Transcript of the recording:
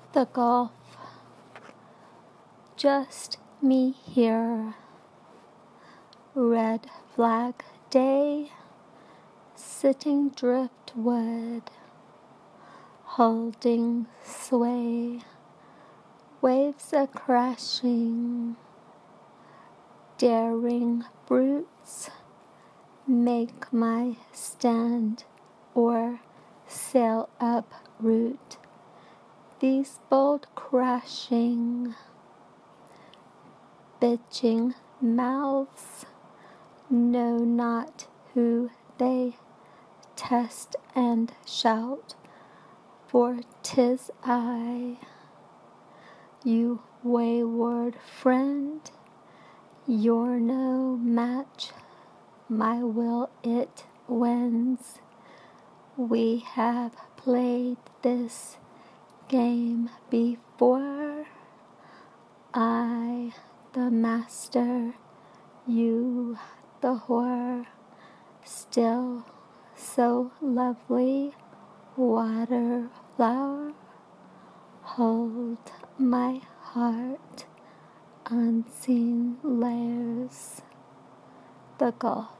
The Gulf. Just me here. Red flag day. Sitting driftwood. Holding sway. Waves a crashing. Daring brutes. Make my stand or sail up route. These bold crashing, bitching mouths know not who they test and shout, for 'tis I, you wayward friend, you're no match, my will it wins. We have played this game before. I, the master, you, the whore, still so lovely, water flower, hold my heart, unseen layers. The Gulf.